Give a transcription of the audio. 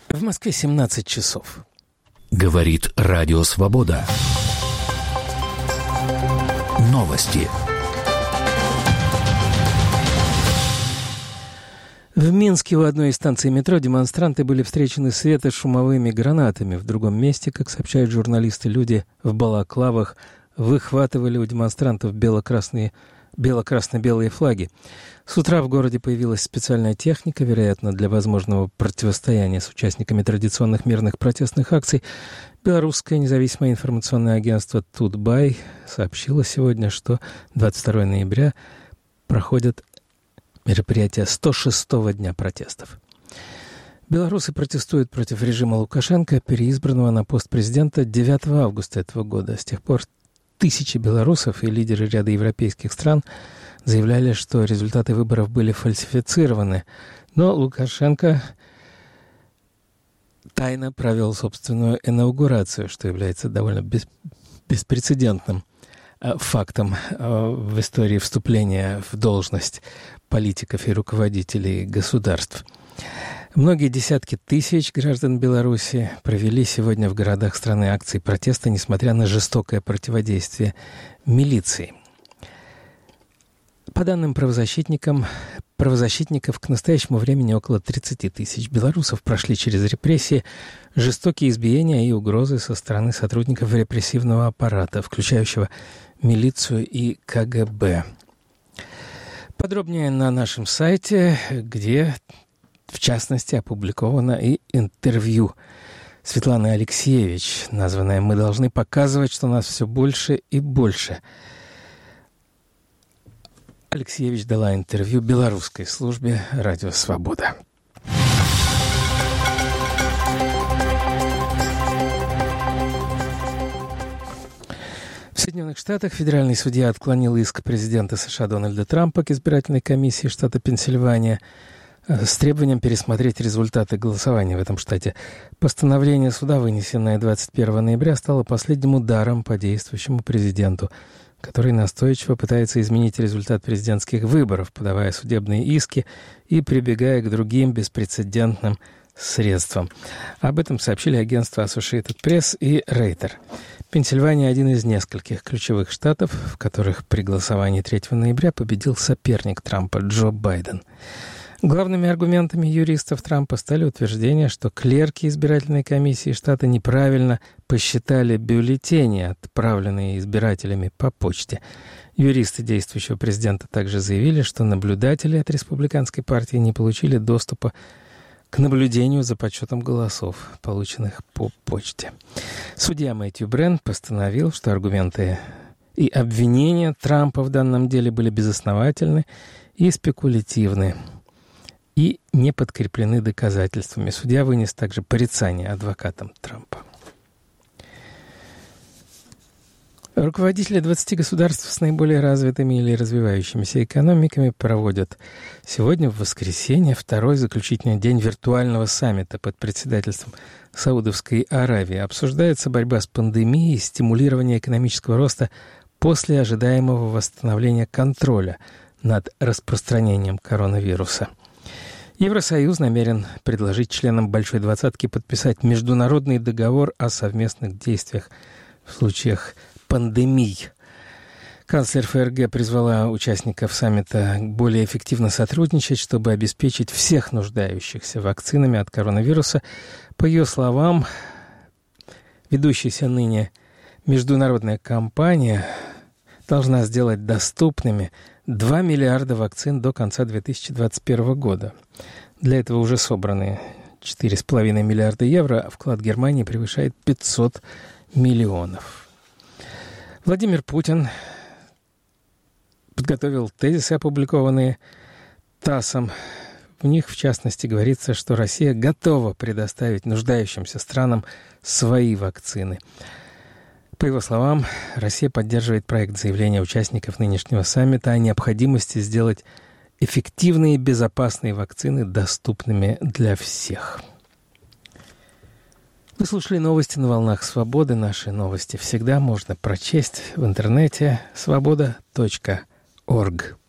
В Москве 17 часов. Говорит Радио Свобода. Новости. В Минске у одной из станций метро демонстранты были встречены светошумовыми гранатами. В другом месте, как сообщают журналисты, люди в балаклавах выхватывали у демонстрантов бело-красно-белые флаги. С утра в городе появилась специальная техника, вероятно, для возможного противостояния с участниками традиционных мирных протестных акций. Белорусское независимое информационное агентство «Тутбай» сообщило сегодня, что 22 ноября проходят мероприятия 106-го дня протестов. Белорусы протестуют против режима Лукашенко, переизбранного на пост президента 9 августа этого года. С тех пор тысячи белорусов и лидеры ряда европейских стран заявляли, что результаты выборов были фальсифицированы. Но Лукашенко тайно провел собственную инаугурацию, что является довольно беспрецедентным фактом в истории вступления в должность политиков и руководителей государств. Многие десятки тысяч граждан Беларуси провели сегодня в городах страны акции протеста, несмотря на жестокое противодействие милиции. По данным правозащитников, к настоящему времени около 30 тысяч белорусов прошли через репрессии, жестокие избиения и угрозы со стороны сотрудников репрессивного аппарата, включающего милицию и КГБ. Подробнее на нашем сайте, где, в частности, опубликовано и интервью Светланы Алексеевич, названное «Мы должны показывать, что нас все больше и больше». Алексеевич дала интервью белорусской службе «Радио Свобода». В Соединенных Штатах федеральный судья отклонил иск президента США Дональда Трампа к избирательной комиссии штата Пенсильвания с требованием пересмотреть результаты голосования в этом штате. Постановление суда, вынесенное 21 ноября, стало последним ударом по действующему президенту, который настойчиво пытается изменить результат президентских выборов, подавая судебные иски и прибегая к другим беспрецедентным средствам. Об этом сообщили агентства Associated Press и Reuters. Пенсильвания – один из нескольких ключевых штатов, в которых при голосовании 3 ноября победил соперник Трампа Джо Байден. Главными аргументами юристов Трампа стали утверждения, что клерки избирательной комиссии штата неправильно посчитали бюллетени, отправленные избирателями по почте. Юристы действующего президента также заявили, что наблюдатели от республиканской партии не получили доступа к наблюдению за подсчетом голосов, полученных по почте. Судья Мэтью Брен постановил, что аргументы и обвинения Трампа в данном деле были безосновательны и спекулятивны, и не подкреплены доказательствами. Судья вынес также порицание адвокатам Трампа. Руководители 20 государств с наиболее развитыми или развивающимися экономиками проводят сегодня, в воскресенье, второй заключительный день виртуального саммита под председательством Саудовской Аравии. Обсуждается борьба с пандемией и стимулирование экономического роста после ожидаемого восстановления контроля над распространением коронавируса. Евросоюз намерен предложить членам Большой Двадцатки подписать международный договор о совместных действиях в случаях пандемий. Канцлер ФРГ призвала участников саммита более эффективно сотрудничать, чтобы обеспечить всех нуждающихся вакцинами от коронавируса. По ее словам, ведущаяся ныне международная кампания должна сделать доступными 2 миллиарда вакцин до конца 2021 года. Для этого уже собраны 4,5 миллиарда евро, а вклад Германии превышает 500 миллионов. Владимир Путин подготовил тезисы, опубликованные ТАССом. В них, в частности, говорится, что Россия готова предоставить нуждающимся странам свои вакцины. По его словам, Россия поддерживает проект заявления участников нынешнего саммита о необходимости сделать эффективные и безопасные вакцины доступными для всех. Вы слушали новости на волнах Свободы. Наши новости всегда можно прочесть в интернете свобода.орг.